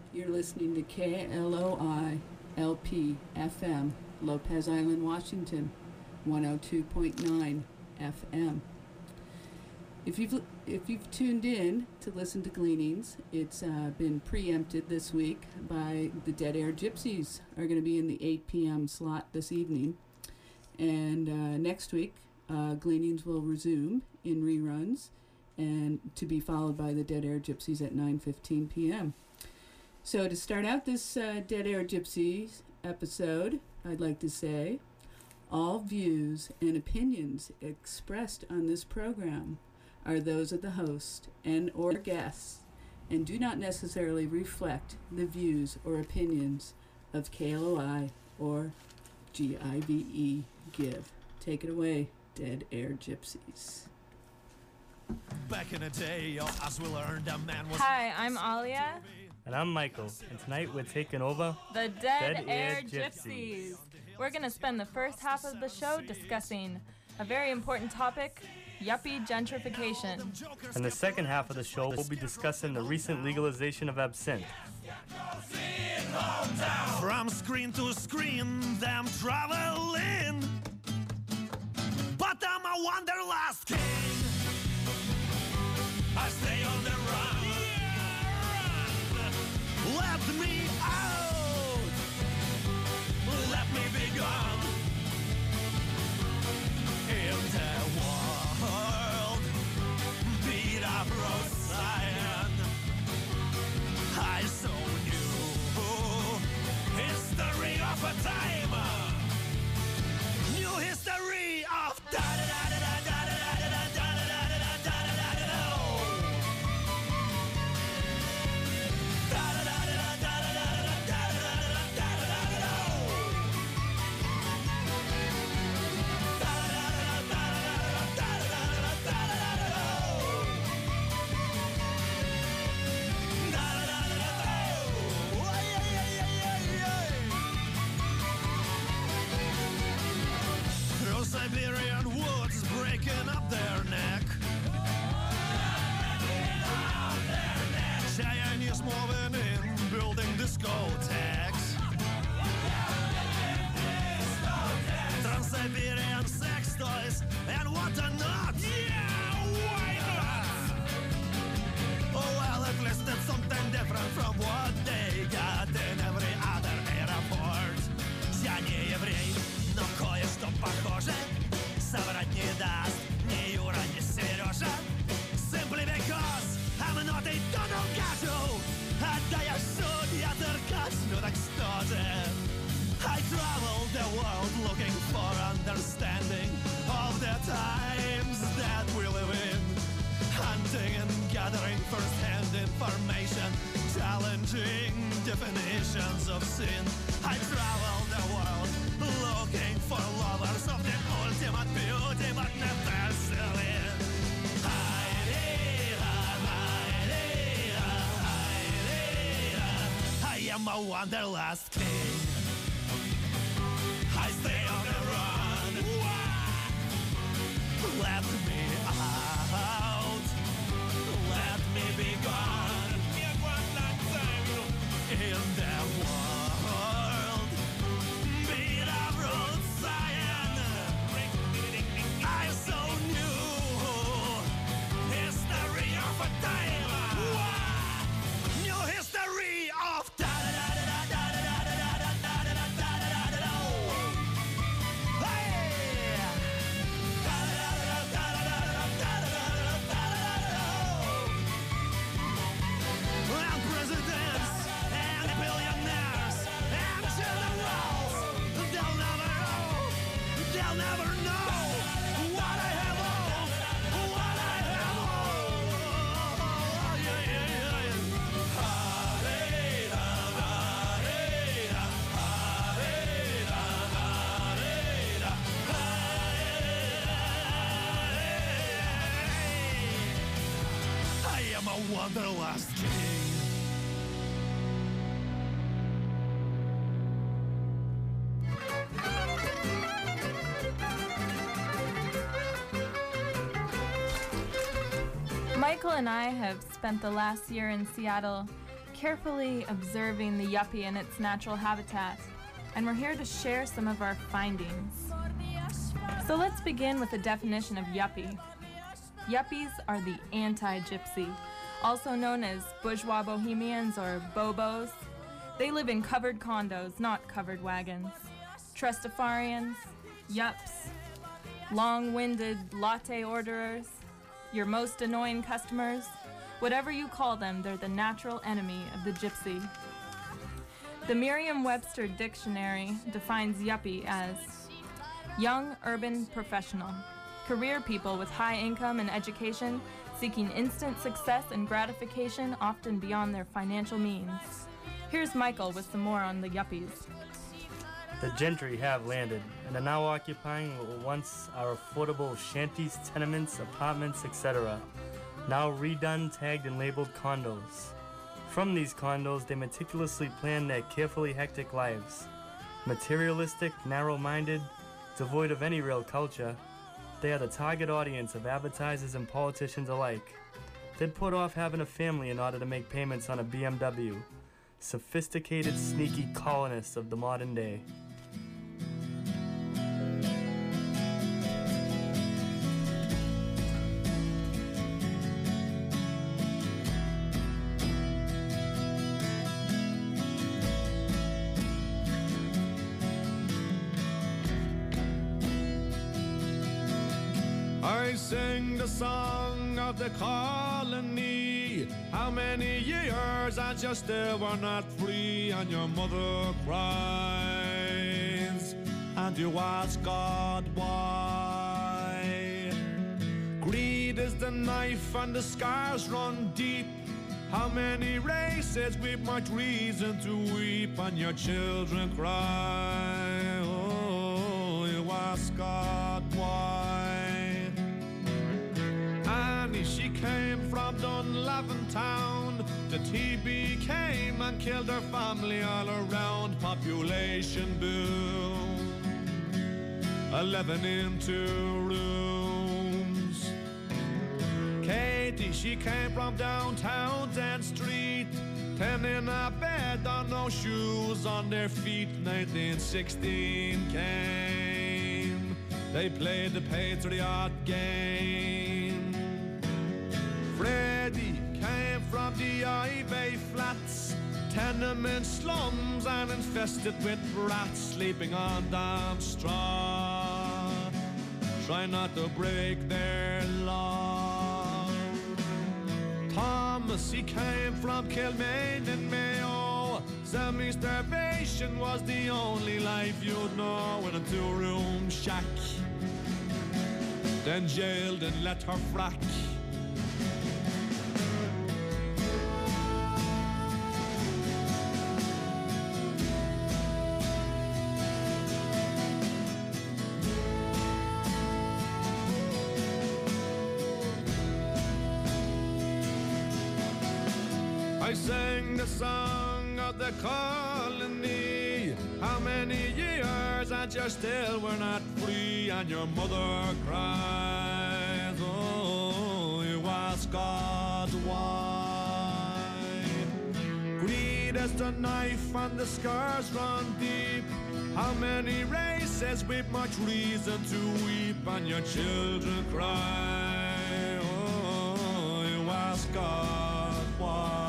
You're listening to KLOI LP FM, Lopez Island, Washington, 102.9 FM. If you've tuned in to listen to Gleanings, it's been preempted this week by the Dead Air Gypsies are going to be in the 8 p.m. slot this evening. And next week, Gleanings will resume in reruns and to be followed by the Dead Air Gypsies at 9:15 p.m. So to start out this Dead Air Gypsies episode, I'd like to say all views and opinions expressed on this program are those of the host and or guests and do not necessarily reflect the views or opinions of KLOI or GIVE Give. Take it away, Dead Air Gypsies. Back in the day, as we learned, a man was... Hi, I'm Alia. And I'm Michael, and tonight we're taking over the Dead Air Gypsies. We're going to spend the first half of the show discussing a very important topic, yuppie gentrification. And the second half of the show, we'll be discussing the recent legalization of absinthe. From screen to screen, them traveling, but I'm a wanderlust king. I stay on the run. Let me out. Let me be gone. In the world, beat up road sign. I so new history of a time. New history of Siberian woods breaking up their neck. Chinese moving in, building discotheques. Trans-Siberian sex toys and whatnot. Yeah, why not? Oh well, at least it's something different from what they got in every other airport. Я не еврей, но кое-что похоже соврать не даст ни Юра, ни Сережа. Simply because I'm not a total casual. Да я шут, я циркач, ну так что же? I travel the world looking for understanding of the times that we live in. Hunting and gathering first-hand information, challenging definitions of sin. I travel the world looking for lovers of the ultimate beauty, but never selling. I am a wanderlust king. I stay on the run. Let me out. Let me be gone. In the world, beat up road sign. I so new history of a time. New history of Wanderlust King. Michael and I have spent the last year in Seattle carefully observing the yuppie in its natural habitat, and we're here to share some of our findings. So let's begin with a definition of yuppie. Yuppies are the anti-gypsy, also known as bourgeois bohemians or bobos. They live in covered condos, not covered wagons. Trustafarians, yups, long-winded latte orderers, your most annoying customers, whatever you call them, they're the natural enemy of the gypsy. The Merriam-Webster dictionary defines yuppie as young urban professional, career people with high income and education seeking instant success and gratification often beyond their financial means. Here's Michael with some more on the yuppies. The gentry have landed and are now occupying what were once our affordable shanties, tenements, apartments, etc., now redone, tagged, and labeled condos. From these condos, they meticulously plan their carefully hectic lives. Materialistic, narrow-minded, devoid of any real culture, they are the target audience of advertisers and politicians alike. They'd put off having a family in order to make payments on a BMW. Sophisticated, sneaky colonists of the modern day. I sing the song of the colony. How many years and you still were not free, and your mother cries, and you ask God why. Greed is the knife and the scars run deep. How many races we've much reason to weep, and your children cry. Oh, you ask God why. She came from Dunlavin town. The TB came and killed her family all around. Population boom, 11 in 2 rooms. Katie, she came from downtown 10th Street. 10 in a bed on no shoes on their feet. 1916 came. They played the Patriot game. Freddie came from the Ivy Flats, tenement slums and infested with rats, sleeping on damp straw. Try not to break their law. Thomas, he came from Kilmaine and Mayo. Semi-starvation was the only life you'd know in a 2-room shack. Then jailed and let her frack. I sang the song of the colony. How many years and you still were not free, and your mother cries. Oh, you ask God why. Greed is the knife and the scars run deep. How many races with much reason to weep, and your children cry. Oh, you ask God why.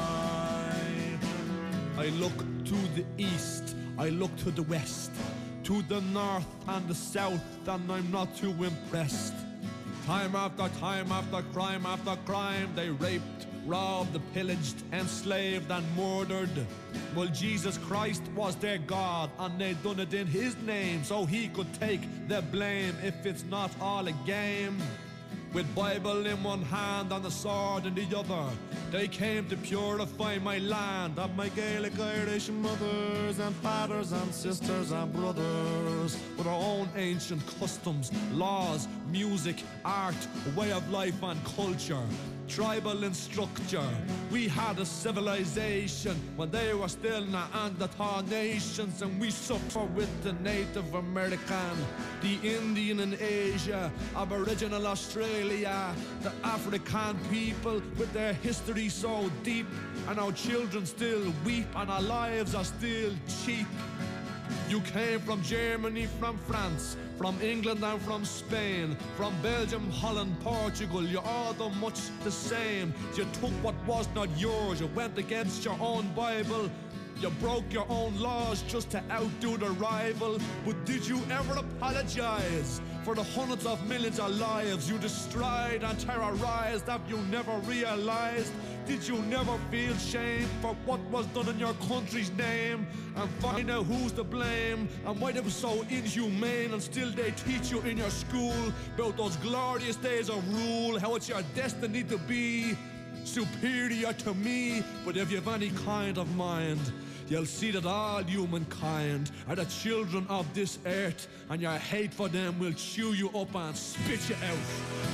I look to the east, I look to the west, to the north and the south, and I'm not too impressed. Time after crime, they raped, robbed, pillaged, enslaved and murdered. Well, Jesus Christ was their God, and they done it in his name, so he could take the blame if it's not all a game. With Bible in one hand and the sword in the other, they came to purify my land of my Gaelic Irish mothers and fathers and sisters and brothers, with our own ancient customs, laws, music, art, way of life and culture. tribal in structure. We had a civilization when they were still Neanderthal nations, and we suffer with the Native American, the Indian in Asia, Aboriginal Australia, the African people with their history so deep, and our children still weep and our lives are still cheap. You came from Germany, from France, from England and from Spain, from Belgium, Holland, Portugal, you're all the much the same. You took what was not yours, you went against your own Bible, you broke your own laws just to outdo the rival. But did you ever apologize for the hundreds of millions of lives you destroyed and terrorized that you never realized? Did you never feel shame for what was done in your country's name? And find out who's to blame and why they were so inhumane, and still they teach you in your school about those glorious days of rule, how it's your destiny to be superior to me. But if you've any kind of mind, you'll see that all humankind are the children of this earth, and your hate for them will chew you up and spit you out.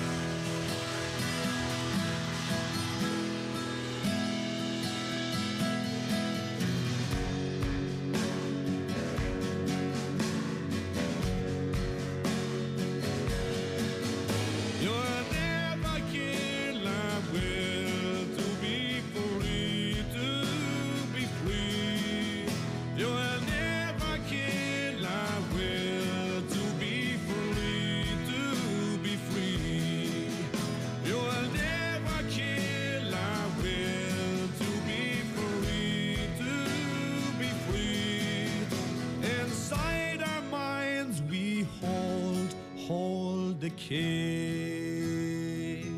The king.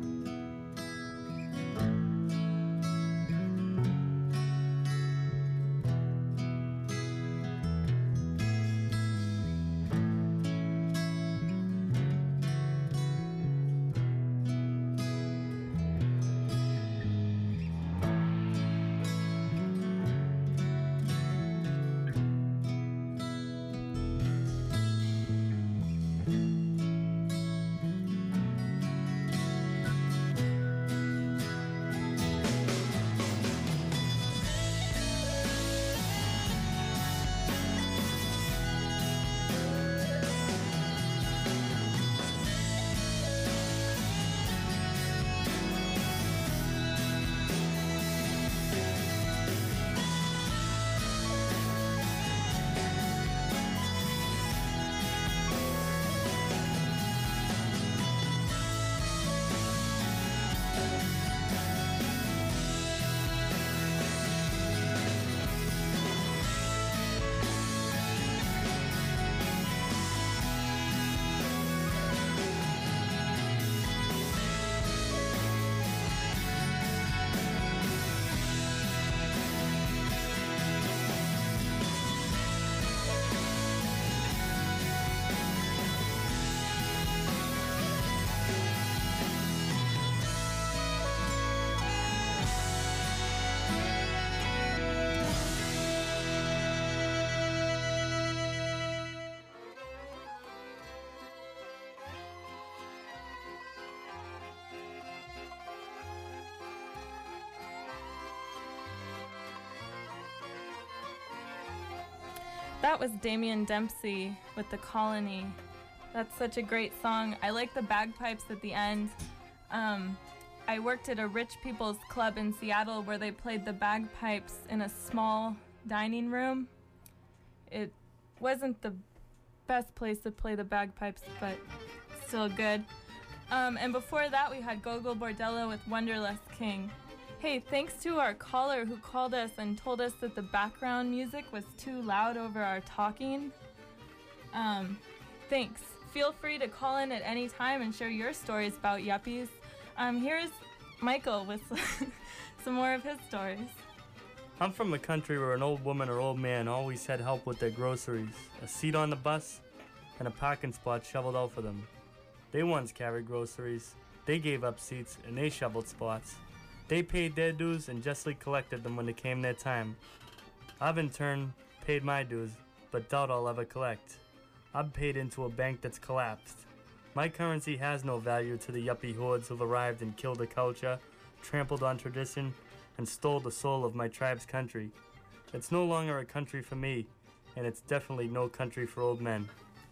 That was Damien Dempsey with The Colony. That's such a great song. I like the bagpipes at the end. I worked at a rich people's club in Seattle where they played the bagpipes in a small dining room. It wasn't the best place to play the bagpipes, but still good. And before that, we had Gogol Bordello with Wonderlust King. Hey, thanks to our caller who called us and told us that the background music was too loud over our talking. Thanks. Feel free to call in at any time and share your stories about yuppies. Here's Michael with some more of his stories. I'm from a country where an old woman or old man always had help with their groceries, a seat on the bus, and a parking spot shoveled out for them. They once carried groceries, they gave up seats, and they shoveled spots. They paid their dues and justly collected them when it came their time. I've in turn paid my dues, but doubt I'll ever collect. I've paid into a bank that's collapsed. My currency has no value to the yuppie hordes who've arrived and killed the culture, trampled on tradition, and stole the soul of my tribe's country. It's no longer a country for me, and it's definitely no country for old men.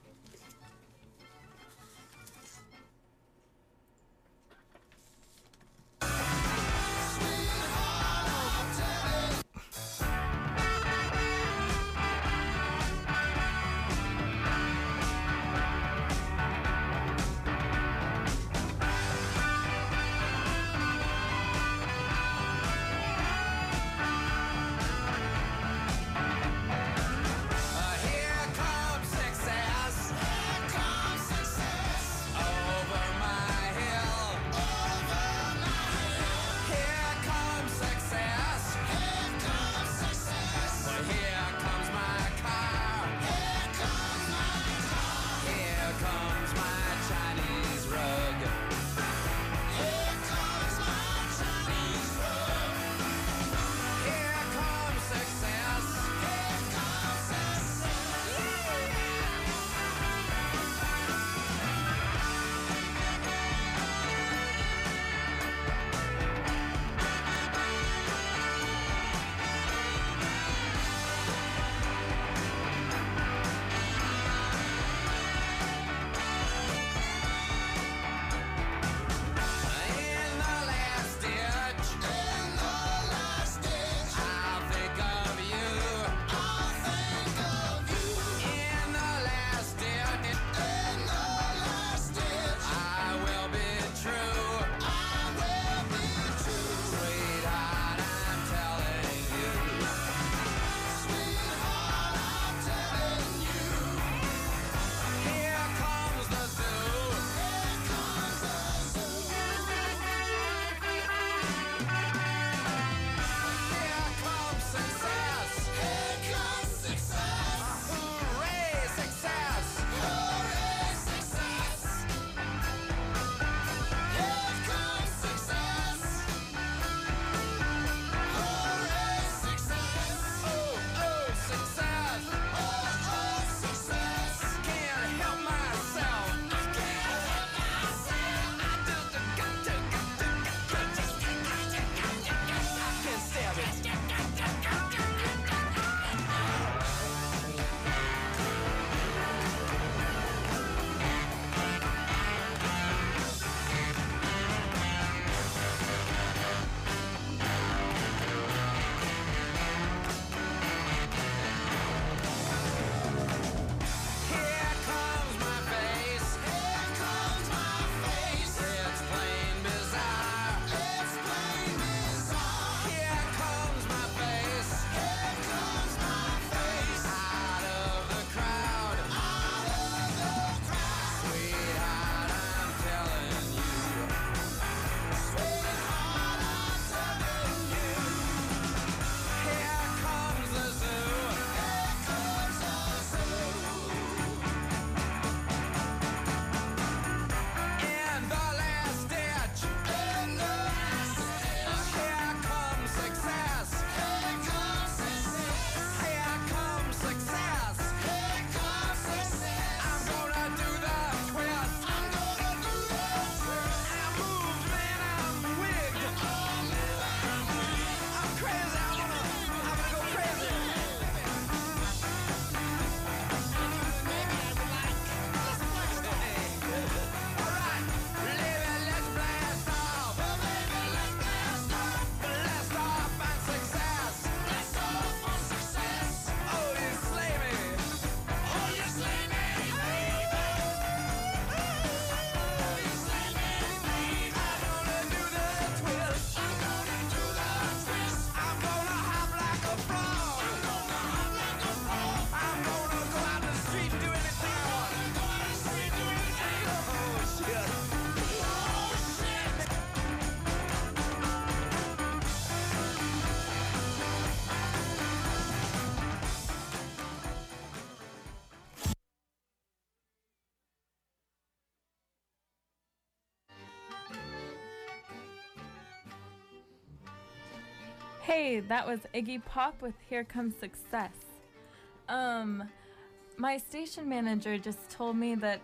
Hey, that was Iggy Pop with Here Comes Success. My station manager just told me that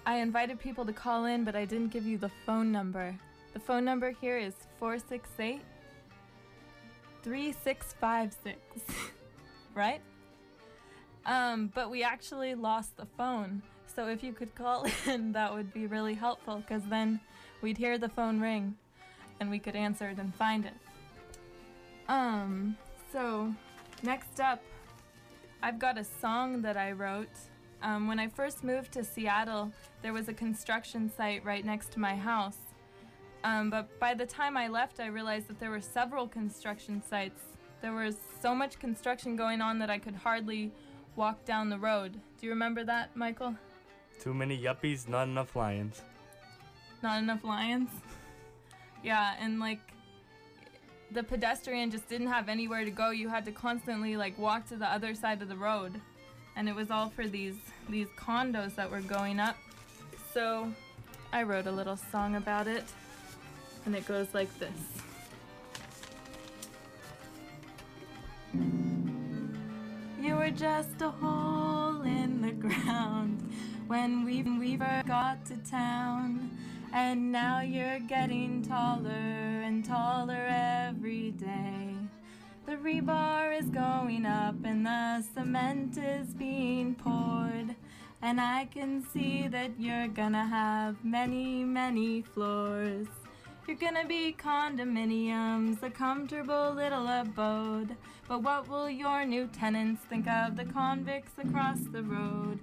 I invited people to call in, but I didn't give you the phone number. The phone number here is 468-3656, right? But we actually lost the phone. So if you could call in, that would be really helpful, because then we'd hear the phone ring and we could answer it and find it. So next up, I've got a song that I wrote. When I first moved to Seattle, there was a construction site right next to my house. But by the time I left, I realized that there were several construction sites. There was so much construction going on that I could hardly walk down the road. Do you remember that, Michael? Too many yuppies, not enough lions. Not enough lions? Yeah, and like the pedestrian just didn't have anywhere to go. You had to constantly like walk to the other side of the road. And it was all for these condos that were going up. So I wrote a little song about it, and it goes like this. You were just a hole in the ground when we got to town, and now you're getting taller and taller every day. The rebar is going up and the cement is being poured, and I can see that you're gonna have many, many floors. You're gonna be condominiums, a comfortable little abode. But what will your new tenants think of the convicts across the road?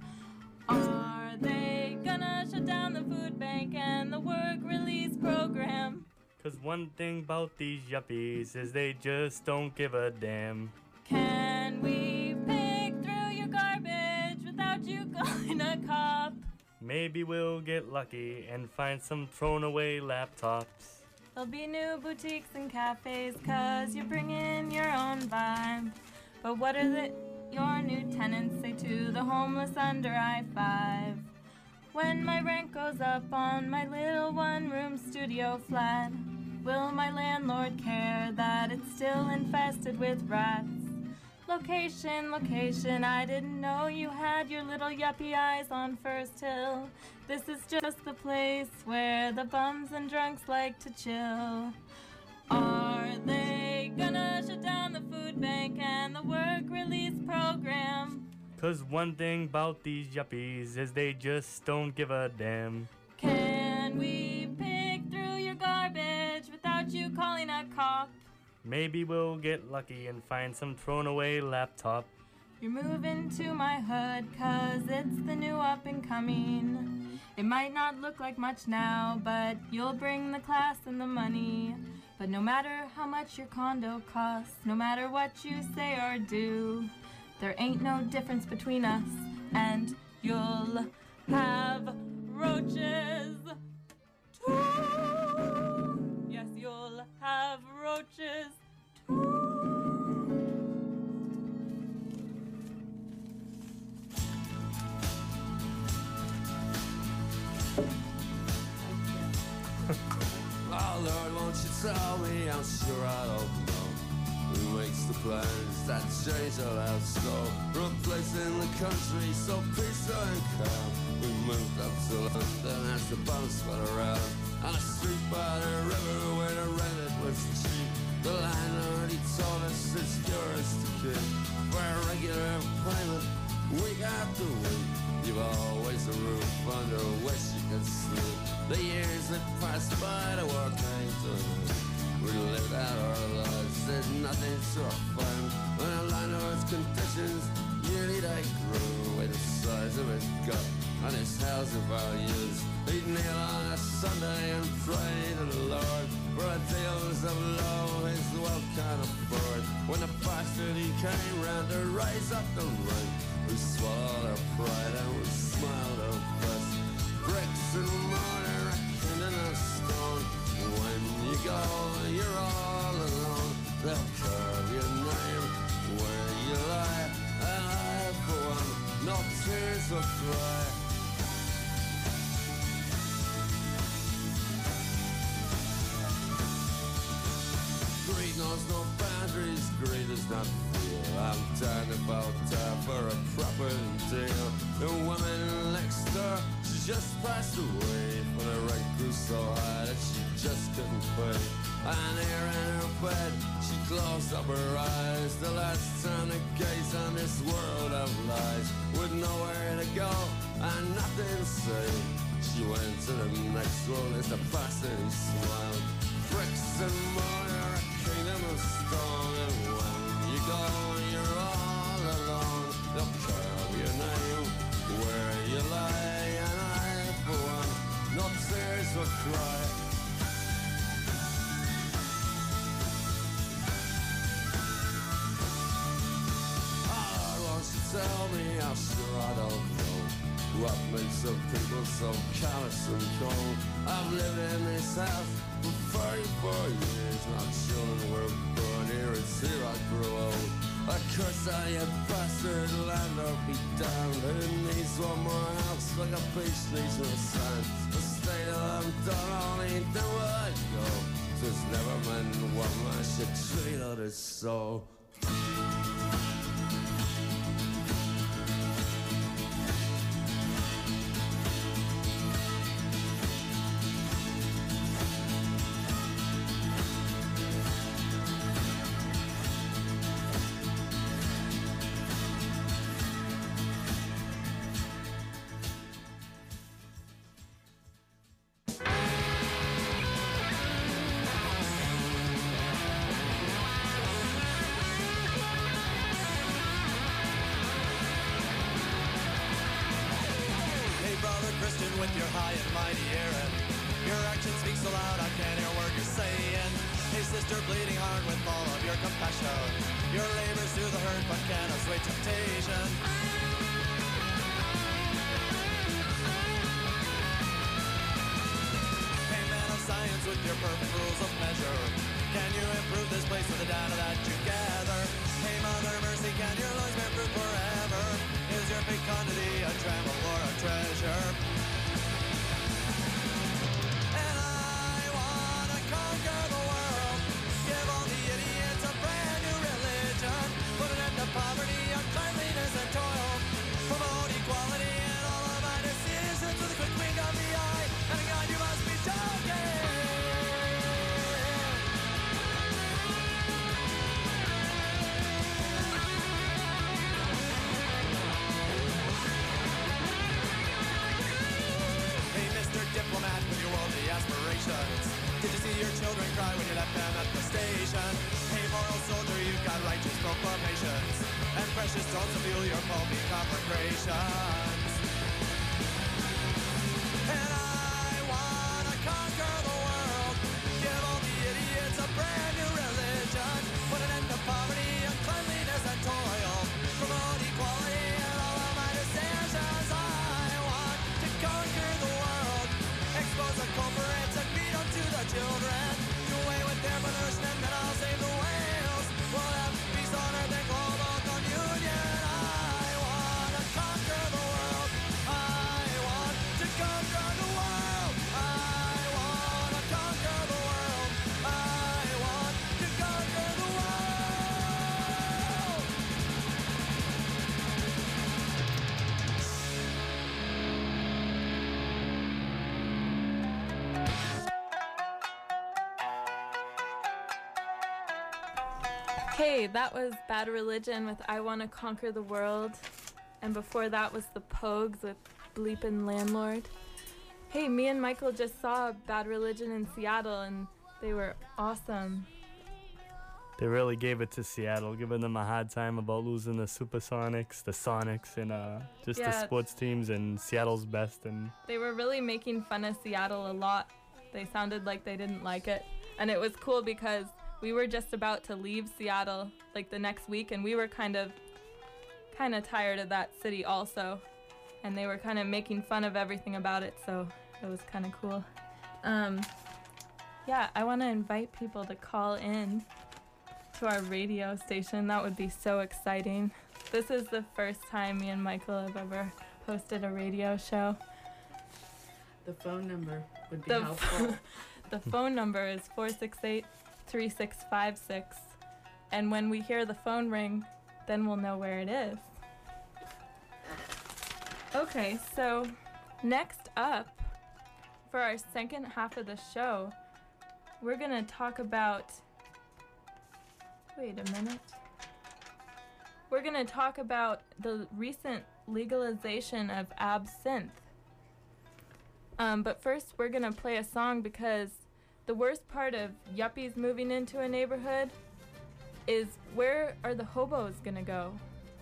Are they gonna shut down the food bank and the work release program? 'Cause one thing about these yuppies is they just don't give a damn. Can we pick through your garbage without you calling a cop? Maybe we'll get lucky and find some thrown away laptops. There'll be new boutiques and cafes 'cause you're bringing your own vibe. But what are your new tenants say to the homeless under I-5? When my rent goes up on my little one-room studio flat, will my landlord care that it's still infested with rats? Location, location, I didn't know you had your little yuppie eyes on First Hill. This is just the place where the bums and drunks like to chill. Are they gonna shut down the food bank and the work release program? 'Cause one thing about these yuppies is they just don't give a damn. Can we pick through your garbage without you calling a cop? Maybe we'll get lucky and find some thrown away laptop. You're moving to my hood 'cause it's the new up and coming. It might not look like much now, but you'll bring the class and the money. But no matter how much your condo costs, no matter what you say or do, there ain't no difference between us, and you'll have roaches too. Yes, you'll have roaches too. Oh Lord, won't you tell me? I'm sure I don't know who makes the plans that change our lives so. From a place in the country so peaceful and calm, we moved up to London as the bums spun around on a street by the river where the rent was cheap. The landlord, he told us it's yours to keep for a regular payment week after week. You've always a roof under which you can sleep. The years that passed by, the work ain't done. We lived out our lives, there's nothing to our fun. When the landlord's conditions, yearly they grew with the size of his gut and his housing values. He'd kneel on a Sunday and pray to the Lord for a deals of low his wealth can't afford. When the bastard he came round to raise up the rent, we swallowed our pride and we smiled our best. Bricks and mortar, a kindling of stone. When you go, you're all alone. They'll carve your name where you lie. And I, for one, no tears will cry. Greed knows no boundaries, greed is not fear. I'm down about for a proper deal. The woman next door, she just passed away. For the rent grew so high that she just couldn't pay. And here in her bed, she closed up her eyes. The last time to gaze on this world of lies, with nowhere to go and nothing to say. She went to the next world as the bastard smiled. Bricks and mortar, a kingdom of stone. And when you go, you're all alone. They'll carve your name where you lie. And I, for one, no tears will cry. Tell me, I'm sure I don't know what makes some people so callous and cold. I've lived in this house for 44 years. My children were born here, it's here I grew old. A curse on you bastard land or be damned. Who needs one more house like a beach needs no sand? The state of them don't only do I go. 'Twas never meant one man should treat others so. With your high and mighty Aaron, your action speaks so loud I can't hear a word you're saying. Hey sister, bleeding heart with all of your compassion, your labors through the hurt but can't assuage temptation. Hey man of science with your perfect rules of measure, can you improve this place with the data that you gather? Hey Mother Mercy, can your laws be improved forever? Is your fecundity a tremble or a treasure? Poverty, uncleanliness, and toil. Promote equality in all of my decisions with a quick wink of the eye. And God, you must be joking. Hey, Mr. Diplomat with your worldly aspirations, did you see your children cry when you left them at the station? Hey, moral soldier, you've got righteous proclamations and precious stones to fuel your pulpy conflagrations. And I wanna conquer the world, give all the idiots a brand new religion, put an end to poverty, uncleanliness, and toil, promote equality in all of my decisions. I want to conquer the world, expose the culprits and beat them to the children, do away with their pollution and then I'll save the whales. We'll have peace on earth and global communion. I want to conquer the world. I want to conquer the world. I want to conquer the world. I want to conquer the world. Hey, that was Bad Religion with I Wanna Conquer the World. And before that was the Pogues with Bleepin' Landlord. Hey, me and Michael just saw Bad Religion in Seattle and they were awesome. They really gave it to Seattle, giving them a hard time about losing the Supersonics, the Sonics, and just the sports teams and Seattle's best. And they were really making fun of Seattle a lot. They sounded like they didn't like it. And it was cool because we were just about to leave Seattle like the next week, and we were kind of tired of that city also. And they were kind of making fun of everything about it, so it was kind of cool. Yeah, I want to invite people to call in to our radio station. That would be so exciting. This is the first time me and Michael have ever hosted a radio show. The phone number would be helpful. The phone number is 468-3656. And when we hear the phone ring, then we'll know where it is. Okay, so next up, for our second half of the show, we're gonna talk about, wait a minute. We're gonna talk about the recent legalization of absinthe. But first we're gonna play a song because the worst part of yuppies moving into a neighborhood is where are the hobos gonna go?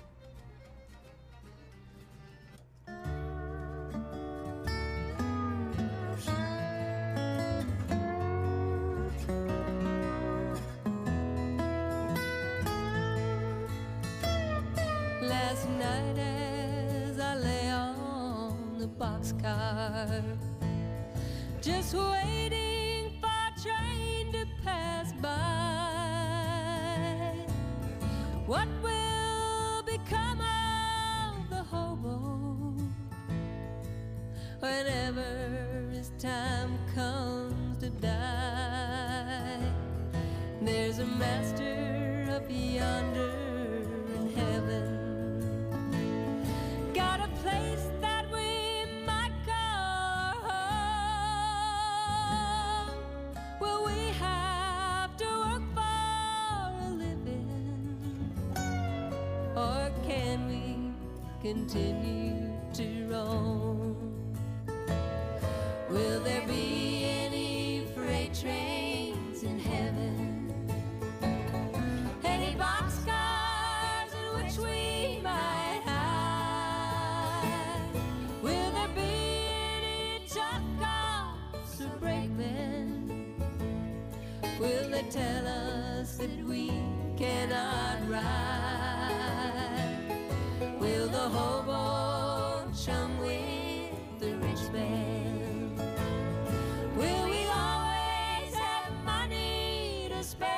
Last night as I lay on the boxcar, just waiting for a train to pass by, what will become of the hobo whenever his time comes to die? There's a master up yonder in heaven, got a place that we might call home. Will we have to work for a living, or can we continue to roam? Will there be any freight trains in heaven? Any boxcars in which we might hide? Will there be any truck cops or brakemen? Will they tell us that we cannot ride? Will the hobo chum with the rich man? Will we always have money to spare?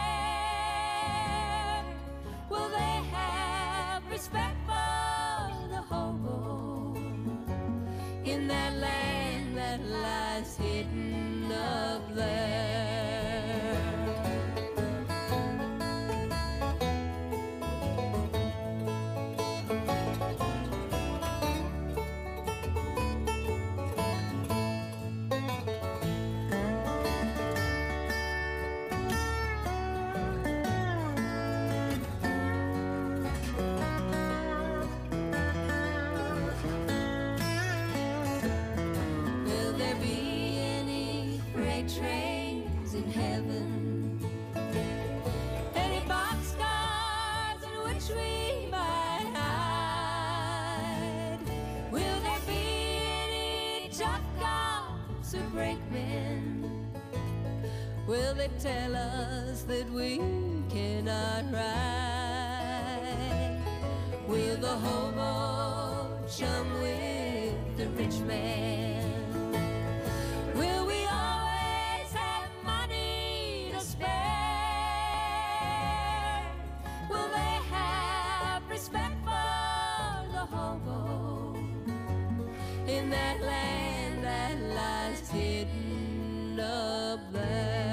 Will they have respect for the hobo in that land that lies hidden up there? Will there be any freight trains in heaven? Any boxcars in which we might hide? Will there be any tough cops or brakemen? Will they tell us that we cannot ride? Will the hobo chum with the rich man? Will we always have money to spare? Will they have respect for the hobo in that land that lies hidden up there?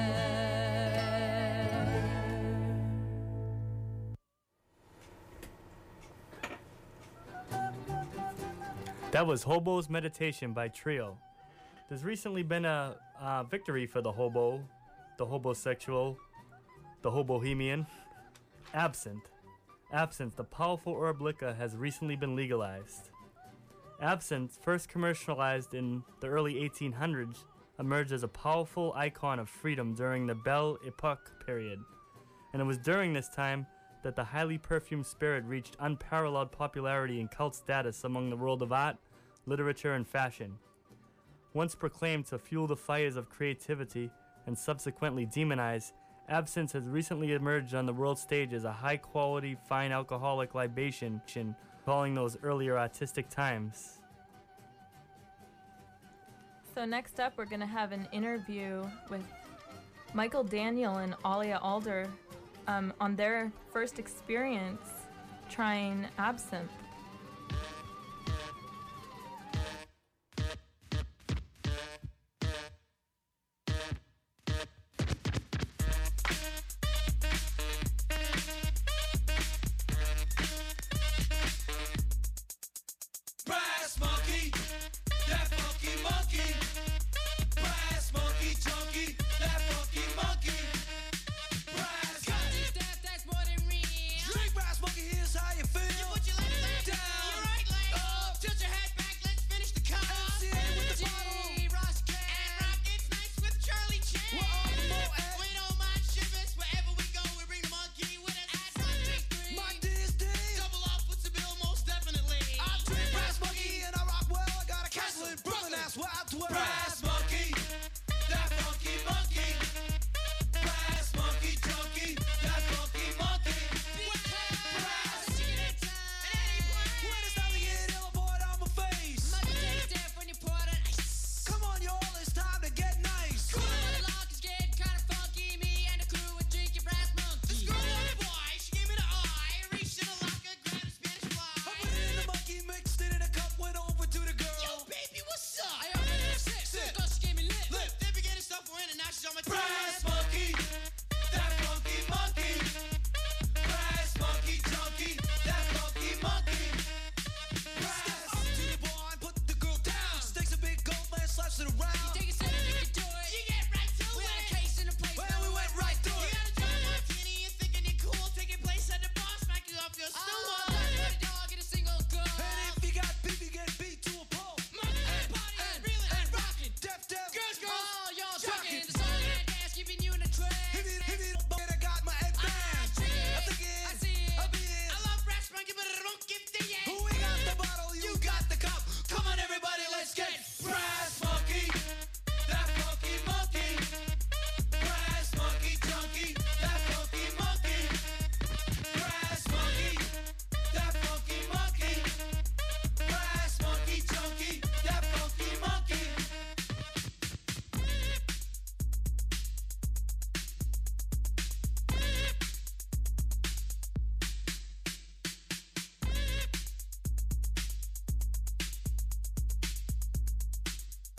That was Hobo's Meditation by Trio. There's recently been a victory for the hobo, the hobosexual, the hobohemian. Absinthe. Absinthe, the powerful herb liquor, has recently been legalized. Absinthe, first commercialized in the early 1800s, emerged as a powerful icon of freedom during the Belle Epoque period. And it was during this time that the highly perfumed spirit reached unparalleled popularity and cult status among the world of art, literature, and fashion. Once proclaimed to fuel the fires of creativity and subsequently demonized, absinthe has recently emerged on the world stage as a high-quality, fine alcoholic libation, calling those earlier artistic times. So next up, we're going to have an interview with Michael Daniel and Alia Alder on their first experience trying absinthe.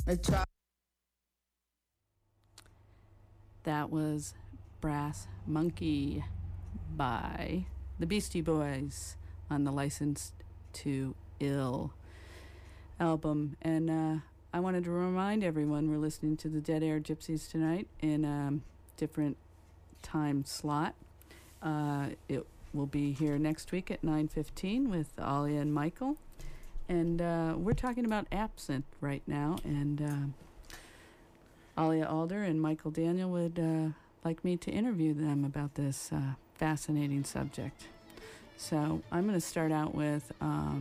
That was Brass Monkey by the Beastie Boys on the Licensed to Ill album. And I wanted to remind everyone we're listening to the Dead Air Gypsies tonight in a different time slot. It will be here next week at 9:15 with Alia and Michael. And we're talking about absinthe right now. And Alia Alder and Michael Daniel would like me to interview them about this fascinating subject. So I'm going to start out with,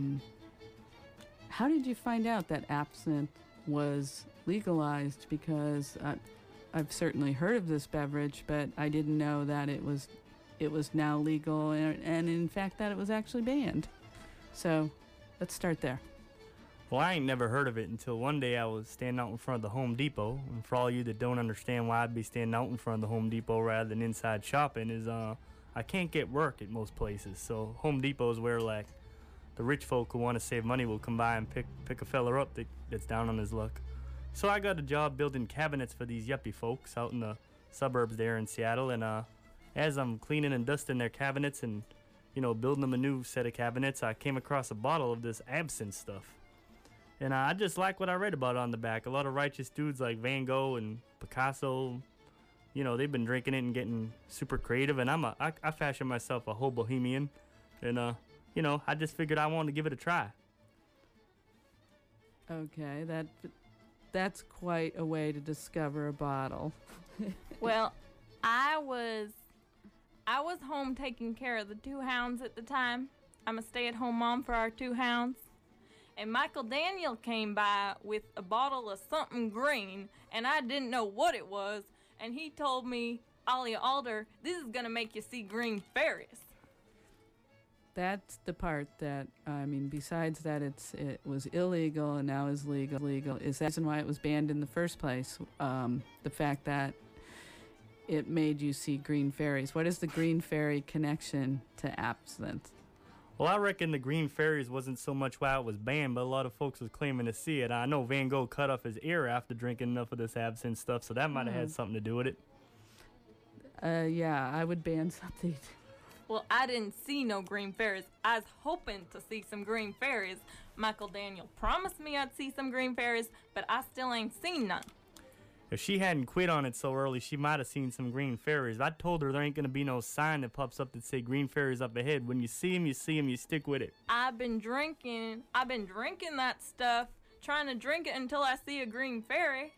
how did you find out that absinthe was legalized? Because I've certainly heard of this beverage, but I didn't know that it was now legal, and in fact that it was actually banned. So let's start there. Well, I ain't never heard of it until one day I was standing out in front of the Home Depot. And for all you that don't understand why I'd be standing out in front of the Home Depot rather than inside shopping is I can't get work at most places. So Home Depot is where like the rich folk who want to save money will come by and pick a feller up that's down on his luck. So I got a job building cabinets for these yuppie folks out in the suburbs there in Seattle. And as I'm cleaning and dusting their cabinets and, you know, building them a new set of cabinets, I came across a bottle of this absinthe stuff. And I just like what I read about it on the back. A lot of righteous dudes like Van Gogh and Picasso, you know, they've been drinking it and getting super creative. And I fashion myself a whole bohemian. And, you know, I just figured I wanted to give it a try. Okay, that's quite a way to discover a bottle. Well, I was home taking care of the two hounds at the time. I'm a stay-at-home mom for our two hounds. And Michael Daniel came by with a bottle of something green, and I didn't know what it was. And he told me, Alia Alder, this is going to make you see green fairies. That's the part that, I mean, besides that it was illegal and now is legal, is that the reason why it was banned in the first place. The fact that it made you see green fairies. What is the green fairy connection to absinthe? Well, I reckon the green fairies wasn't so much why it was banned, but a lot of folks was claiming to see it. I know Van Gogh cut off his ear after drinking enough of this absinthe stuff, so that might have had something to do with it. Yeah, I would ban something. Well, I didn't see no green fairies. I was hoping to see some green fairies. Michael Daniel promised me I'd see some green fairies, but I still ain't seen none. If she hadn't quit on it so early, she might have seen some green fairies. I told her there ain't going to be no sign that pops up that say green fairies up ahead. When you see them, you stick with it. I've been drinking that stuff, trying to drink it until I see a green fairy.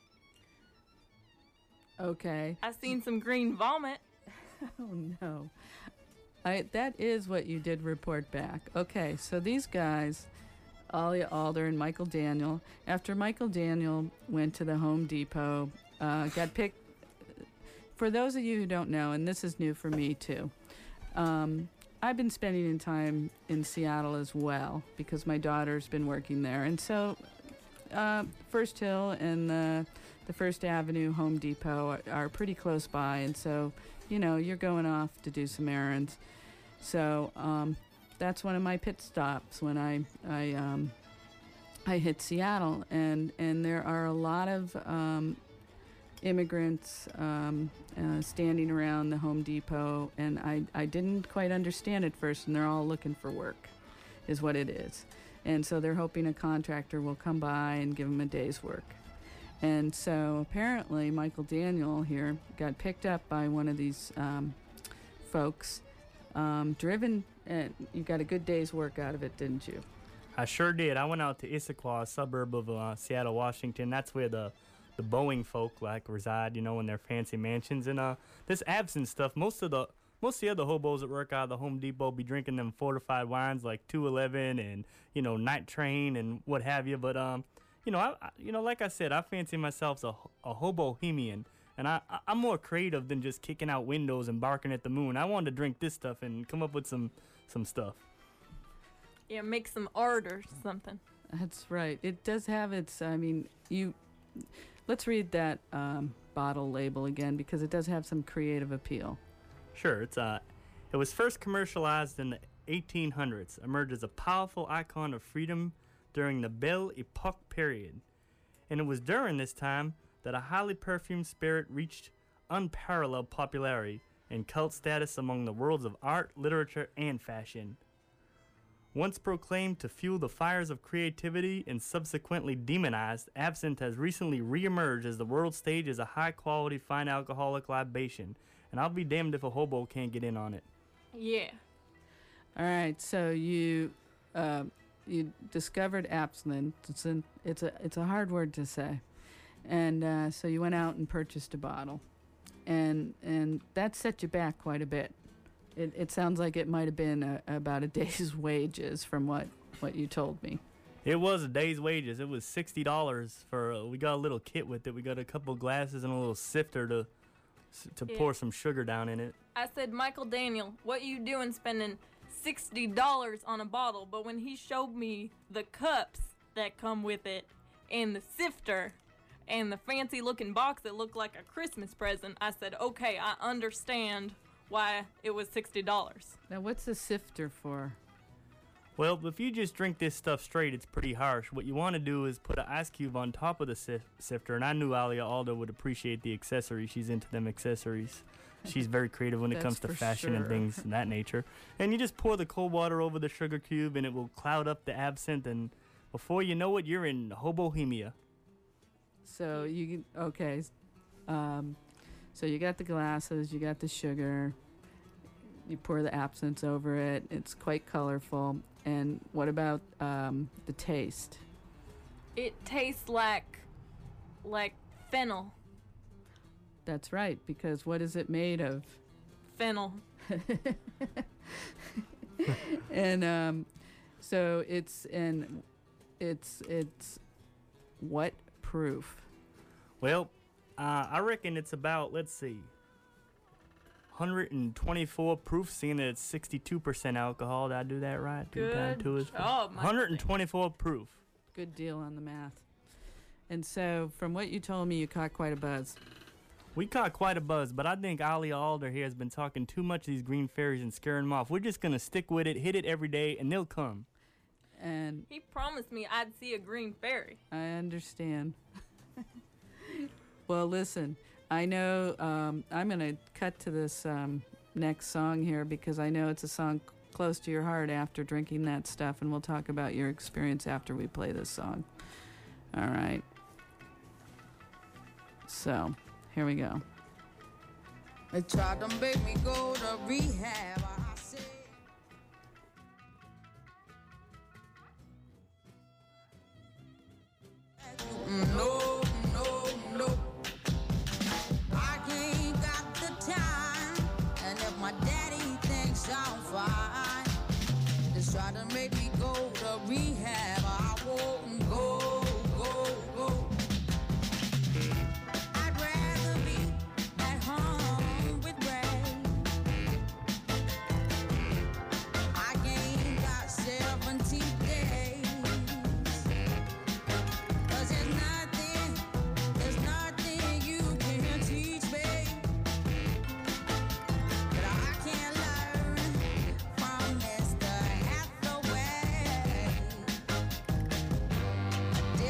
Okay. I've seen some green vomit. Oh, no. That is what you did report back. Okay, so these guys, Alia Alder and Michael Daniel, after Michael Daniel went to the Home Depot, got picked. For those of you who don't know, and this is new for me too, I've been spending time in Seattle as well because my daughter's been working there. And so First Hill and the First Avenue Home Depot are pretty close by. And so, you know, you're going off to do some errands. So that's one of my pit stops when I hit Seattle. And there are a lot of immigrants standing around the Home Depot, and I didn't quite understand at first, and they're all looking for work is what it is. And so they're hoping a contractor will come by and give them a day's work. And so apparently Michael Daniel here got picked up by one of these folks, driven, and you got a good day's work out of it, didn't you? I sure did. I went out to Issaquah, a suburb of Seattle, Washington. That's where the Boeing folk like reside, you know, in their fancy mansions. And this absinthe stuff, most of the other hobos that work out of the Home Depot be drinking them fortified wines like 211 and, you know, Night Train and what have you. But you know, like I said, I fancy myself a hobohemian, and I'm more creative than just kicking out windows and barking at the moon. I wanted to drink this stuff and come up with some stuff. Yeah, make some art or something. That's right. It does have its, I mean, let's read that bottle label again because it does have some creative appeal. Sure. It was first commercialized in the 1800s, emerged as a powerful icon of freedom during the Belle Epoque period. and it was during this time that a highly perfumed spirit reached unparalleled popularity and cult status among the worlds of art, literature, and fashion. Once proclaimed to fuel the fires of creativity and subsequently demonized, absinthe has recently re-emerged as the world stage as a high-quality, fine alcoholic libation, and I'll be damned if a hobo can't get in on it. Yeah. All right, so you discovered absinthe. It's a hard word to say, and so you went out and purchased a bottle, and that set you back quite a bit. It sounds like it might have been about a day's wages from what you told me. It was a day's wages. It was $60 for. We got a little kit with it. We got a couple glasses and a little sifter to pour some sugar down in it. I said, Michael Daniel, what you doing spending $60 on a bottle? But when he showed me the cups that come with it and the sifter and the fancy looking box that looked like a Christmas present, I said, okay, I understand why it was $60. Now, what's the sifter for? Well, if you just drink this stuff straight, it's pretty harsh. What you want to do is put an ice cube on top of the sifter, and I knew Alia Aldo would appreciate the accessories. She's into them accessories. She's very creative when it comes to fashion and things of that nature. And you just pour the cold water over the sugar cube, and it will cloud up the absinthe, and before you know it, you're in Hobohemia. So so you got the glasses, you got the sugar, you pour the absinthe over it. It's quite colorful. And what about the taste? It tastes like fennel. That's right, because what is it made of? Fennel. And so it's what proof? Well, I reckon it's about, let's see, 124 proof, seeing that it's 62% alcohol. Did I do that right? Good job, 124 proof. Good deal on the math. And so, from what you told me, you caught quite a buzz. We caught quite a buzz, but I think Alia Alder here has been talking too much of these green fairies and scaring them off. We're just going to stick with it, hit it every day, and they'll come. And he promised me I'd see a green fairy. I understand. Well, listen, I know I'm going to cut to this next song here because I know it's a song close to your heart after drinking that stuff, and we'll talk about your experience after we play this song. All right. So, here we go. They tried to make me go to rehab. I said, no. I ain't got the time. And if my daddy thinks I'm fine, they try to make me go to rehab. I won't go. I'd rather be at home with Ray. I ain't got 70 days. 'Cause there's nothing you can teach me that I can't learn from Mr. Hathaway.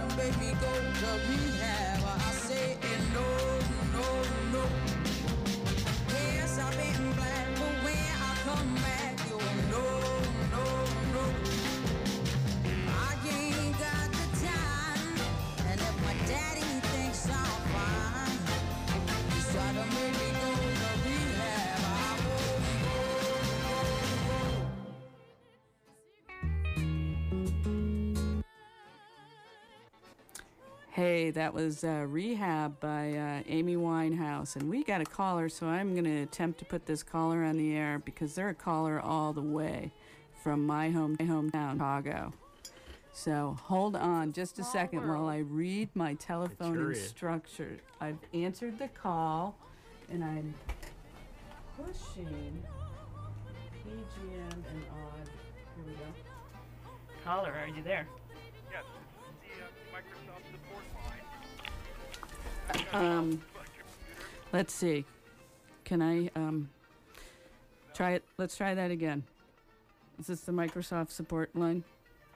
to make me go to rehab. I say no, no, no. Yes, I've been black, but when I come back, you no, no, no. I ain't got the time, and if my daddy thinks I'm fine, he's trying to make me go to rehab. I won't Hey, that was Rehab by Amy Winehouse. And we got a caller, so I'm going to attempt to put this caller on the air because they're a caller all the way from my hometown, Chicago. So hold on just a second while I read my telephone instructions. I've answered the call, and I'm pushing PGM and odd. Here we go. Caller, are you there? Yes, this is the Microsoft support line. Let's see. Can I try it? Let's try that again. Is this the Microsoft support line?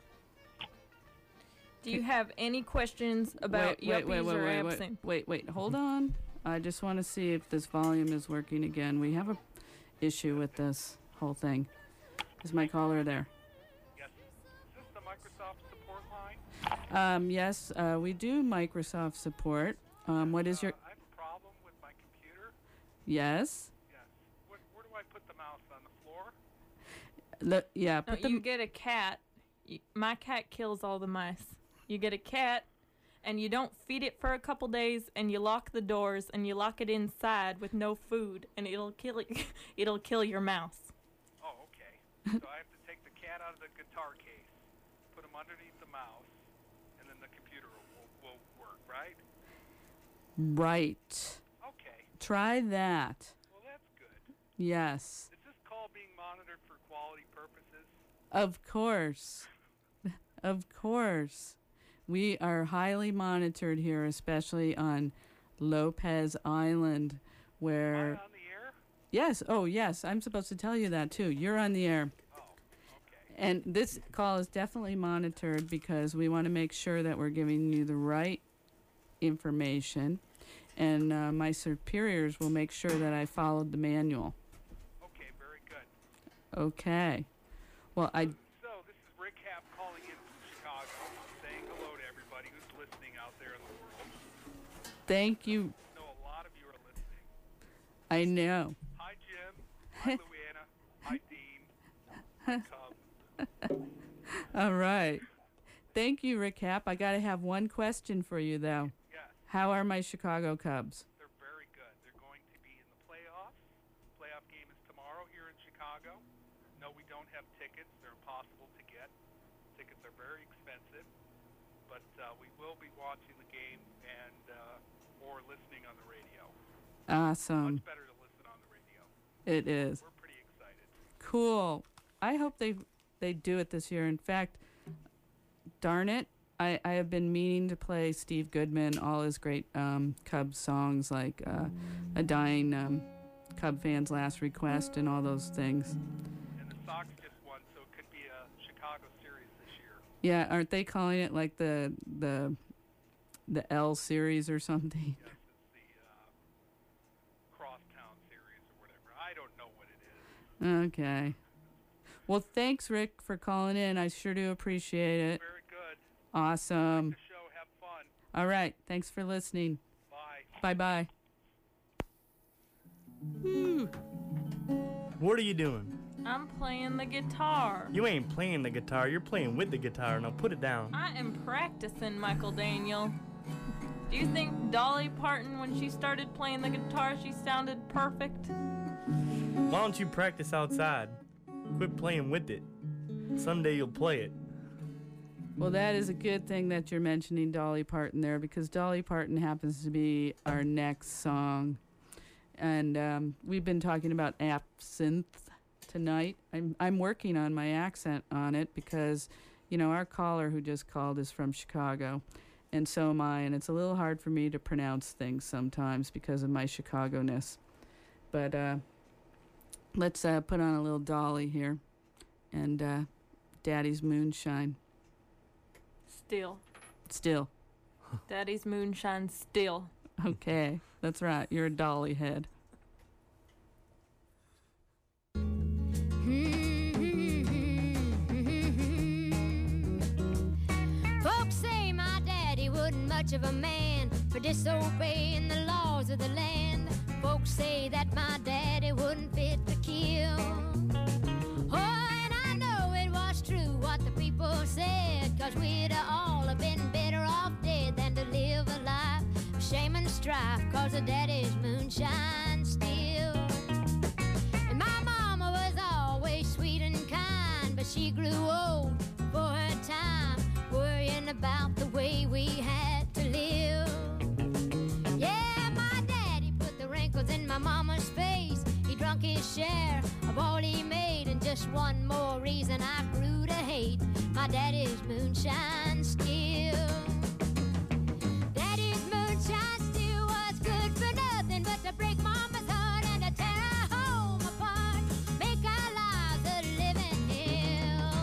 Do you have any questions about yuppies or absinthe? Wait, hold on. I just want to see if this volume is working again. We have a issue with this whole thing. Is my caller there? Yes. Is this the Microsoft support line? Yes, we do Microsoft support. What is your... I have a problem with my computer. Yes? Yes. Where do I put the mouse? On the floor? Yeah. No, you get a cat. My cat kills all the mice. You get a cat, and you don't feed it for a couple days, and you lock the doors, and you lock it inside with no food, and it'll kill it. It'll kill your mouse. Oh, okay. So I have to take the cat out of the guitar case, put him underneath the mouse, and then the computer will work, right? Right. Okay. Try that. Well, that's good. Yes. Is this call being monitored for quality purposes? Of course. Of course. We are highly monitored here, especially on Lopez Island, where... Am I on the air? Yes. Oh, yes. I'm supposed to tell you that, too. You're on the air. Oh, okay. And this call is definitely monitored because we want to make sure that we're giving you the right information. And my superiors will make sure that I followed the manual. Okay, very good. Okay. Well, So, this is Rick Happ calling in from Chicago, saying hello to everybody who's listening out there in the world. Thank you. I know a lot of you are listening. I know. Hi, Jim. Hi, Luana. Hi, Dean. Hi, Cub. All right. Thank you, Rick Happ. I got to have one question for you, though. Yes, How are my Chicago Cubs? they're very good. They're going to be in the playoffs. Playoff game is tomorrow here in Chicago. No, we don't have tickets. They're impossible to get. Tickets are very expensive. But we will be watching the game and or listening on the radio. Awesome. Much better to listen on the radio. It is. We're pretty excited. Cool. I hope they do it this year. In fact, darn it, I have been meaning to play Steve Goodman, all his great Cubs songs like A Dying Cub Fan's Last Request and all those things. And the Sox just won, so it could be a Chicago series this year. Yeah, aren't they calling it like the L series or something? Yes, it's the Crosstown series or whatever. I don't know what it is. Okay. Well, thanks, Rick, for calling in. I sure do appreciate it. Very good. Awesome. The show, have fun. All right. Thanks for listening. Bye. Bye-bye. What are you doing? I'm playing the guitar. You ain't playing the guitar, you're playing with the guitar. Now put it down. I am practicing, Michael Daniel. Do you think Dolly Parton, when she started playing the guitar, she sounded perfect? Why don't you practice outside? Quit playing with it. Someday you'll play it. Well, that is a good thing that you're mentioning Dolly Parton there, because Dolly Parton happens to be our next song. And we've been talking about absinthe tonight. I'm working on my accent on it because, you know, our caller who just called is from Chicago, and so am I, and it's a little hard for me to pronounce things sometimes because of my Chicago-ness. But let's put on a little Dolly here, and Daddy's Moonshine. Still. Daddy's moonshine still. Okay, that's right. You're a dolly head. Folks say my daddy wasn't much of a man for disobeying the laws of the land. Folks say that my daddy wouldn't fit to kill. Oh, and I know it was true what the people said, 'cause we'd all have been better off dead than to live a life of shame and strife, 'cause of daddy's moonshine still. And my mama was always sweet and kind, but she grew old before her time, worrying about the way we had to live. Yeah, my daddy put the wrinkles in my mama's face. He drunk his share of all he made, and just one more reason I grew to hate my daddy's moonshine still. Daddy's moonshine still was good for nothing but to break mama's heart and to tear our home apart, make our lives a living hell.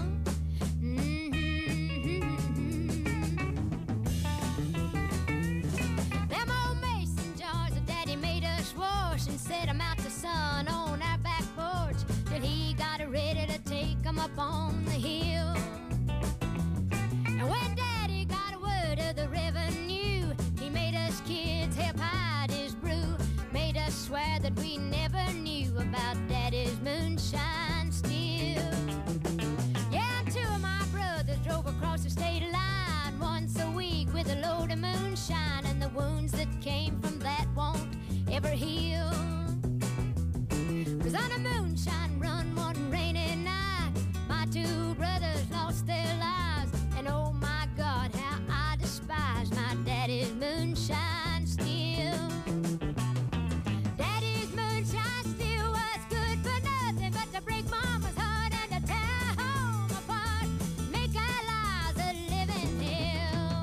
Them old mason jars that daddy made us wash and set 'em out the sun on our back porch till he got ready to take 'em up on the hill. And when daddy got a word of the revenue, he made us kids help hide his brew, made us swear that we never knew about daddy's moonshine still. Yeah, and two of my brothers drove across the state line once a week with a load of moonshine, and the wounds that came from that won't ever heal. 'Cause on a moonshine run one rainy night, my two brothers lost their lives, and oh my God, how I despise my daddy's moonshine still. Daddy's moonshine still was good for nothing but to break mama's heart and to tear our home apart, make our lives a living hell.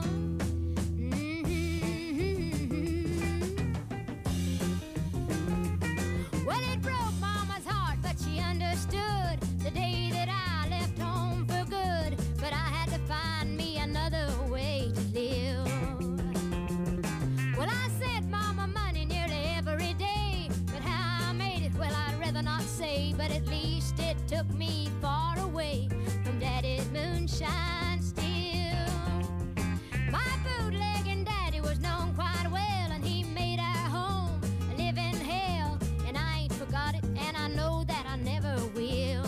Well, it broke mama's heart, but she understood the day that I left home for good. But I had to find me another way to live. Well, I sent mama money nearly every day, but how I made it, well, I'd rather not say. But at least it took me far away from daddy's moonshine still. My bootlegging daddy was known quite well, and he made our home a living hell. And I ain't forgot it, and I know that I never will.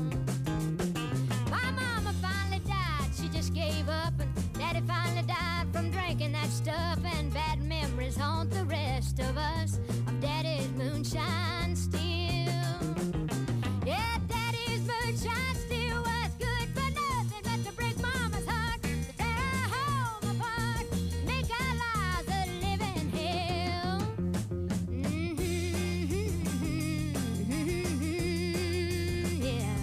My mama finally died, she just gave up, and daddy finally died from drinking that stuff, and bad memories haunt the rest of us of daddy's moonshine still. Yeah, daddy's moonshine still was good for nothing but to break mama's heart, to tear our home apart, make our lives a living hell. Yeah.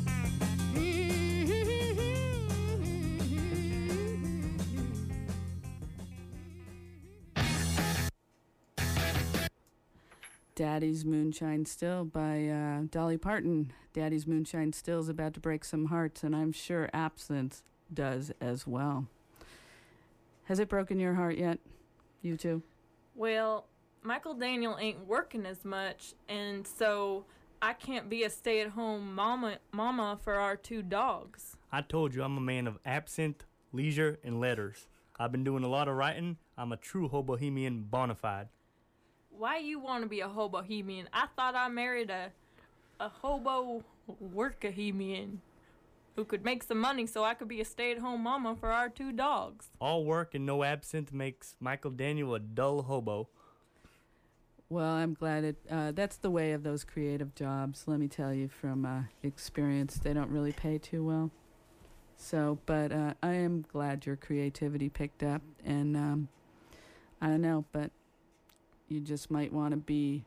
Daddy's Moonshine Still by Dolly Parton. Daddy's Moonshine Still is about to break some hearts, and I'm sure Absinthe does as well. Has it broken your heart yet, you two? Well, Michael Daniel ain't working as much, and so I can't be a stay-at-home mama for our two dogs. I told you I'm a man of absinthe, leisure, and letters. I've been doing a lot of writing. I'm a true hobohemian bona fide. Why you want to be a hobohemian? I thought I married a hobo workahemian who could make some money so I could be a stay-at-home mama for our two dogs. All work and no absinthe makes Michael Daniel a dull hobo. Well, I'm glad that's the way of those creative jobs. Let me tell you from experience, they don't really pay too well. So, but I am glad your creativity picked up, and I don't know, but you just might want to be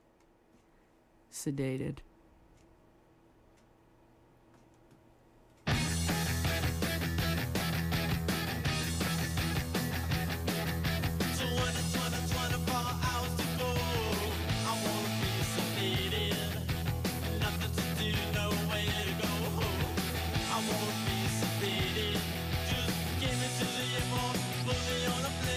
sedated. I won't be sedated. Just give me to the airport, put me on a plane.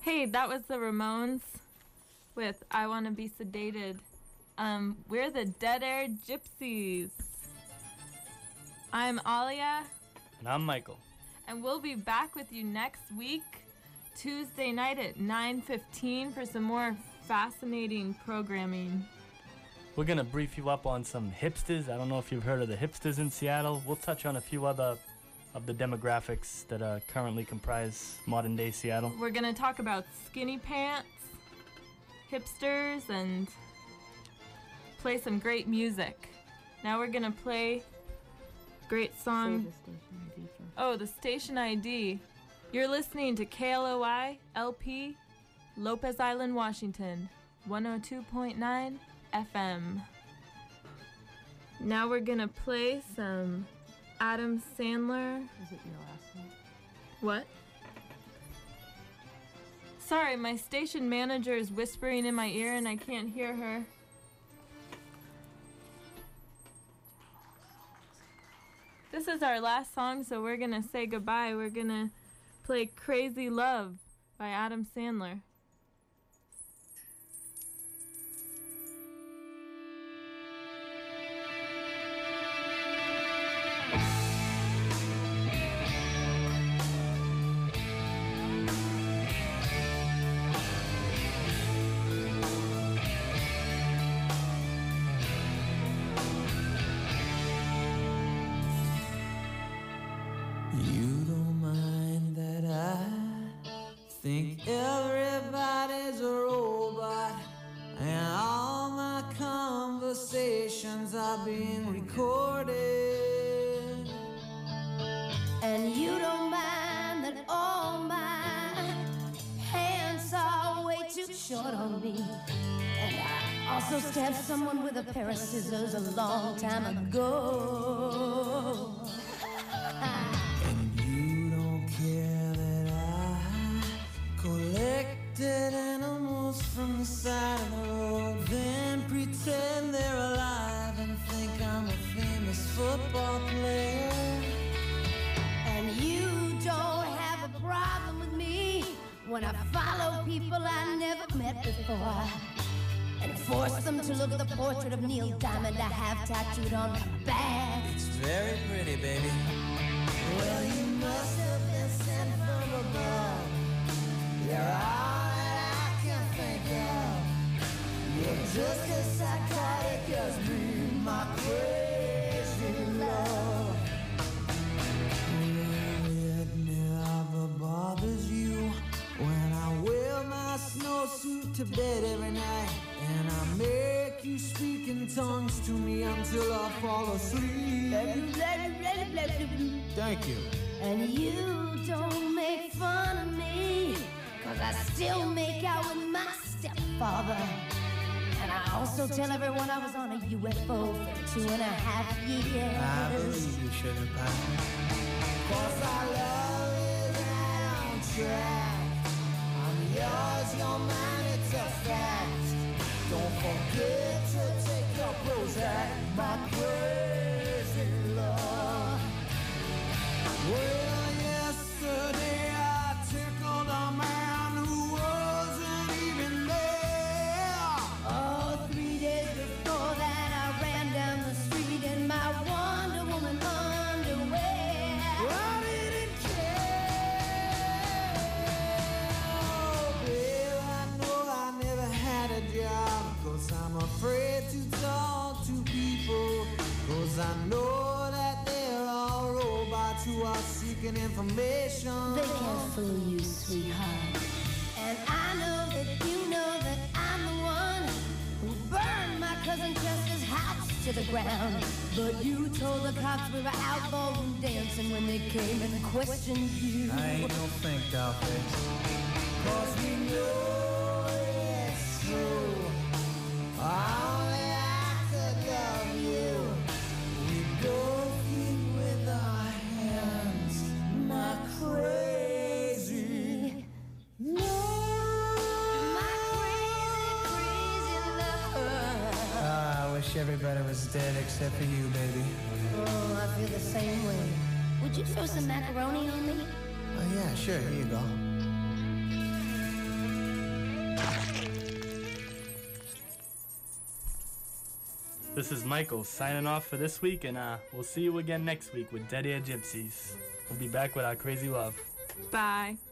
Hey, that was the Ramones with I Wanna Be Sedated. We're the Dead Air Gypsies. I'm Alia. And I'm Michael. And we'll be back with you next week, Tuesday night at 9:15 for some more fascinating programming. We're going to brief you up on some hipsters. I don't know if you've heard of the hipsters in Seattle. We'll touch on a few other of the demographics that currently comprise modern-day Seattle. We're going to talk about skinny pants, hipsters, and play some great music. Now we're going to play great song. Say the station ID first. Oh, the station ID. You're listening to KLOI LP, Lopez Island, Washington, 102.9 FM. Now we're going to play some Adam Sandler. Is it your last one? What? Sorry, my station manager is whispering in my ear and I can't hear her. This is our last song, so we're gonna say goodbye. We're gonna play Crazy Love by Adam Sandler. You don't mind that I think everybody's a robot, and all my conversations are being recorded. And you don't mind that all my hands are way too short on me. And I also stabbed someone with a pair of scissors a long time ago. And you don't care that I collected animals from the side of the road, then pretend they're alive and think I'm a famous football player. And you don't have a problem with me when I follow people I never met before and force them to look at the portrait of Neil Diamond I have tattooed on my back. It's very pretty, baby. Well, you must have been sent from above. You're all that I can think of. You're just as psychotic as me, my crazy love. Really, it never bothers you when I wear my snowsuit to bed every night, and I make you speak in tongues to me until I fall asleep. Thank you. And you don't make fun of me, 'cause I still make out with my stepfather. And I also tell everyone I was on a UFO for 2.5 years. I believe you, sugar pie. 'Cause our love is right on track. I'm yours, you're mine, it's a fact. Don't forget to take your Prozac, my crazy love. Well, yesterday I tickled a man who wasn't even there. Oh, 3 days before that I ran down the street in my Wonder Woman underwear. I didn't care. Oh, babe, I know I never had a job, 'cause I'm afraid to talk to people, 'cause I know that they're all robots who are seeking information. They can't fool you, sweetheart. And I know that you know that I'm the one who burned my cousin Chester's house to the ground. But you told the cops we were out ballroom dancing when they came and questioned you. I ain't no think, Dollface. 'Cause we know it's true. Only I could love you. We both eat with our hands. My crazy love. My crazy, crazy love. I wish everybody was dead except for you, baby. Oh, I feel the same way. Would you throw some macaroni on me? Oh, yeah, sure. Here you go. This is Michael signing off for this week, and we'll see you again next week with Dead Air Gypsies. We'll be back with our crazy love. Bye.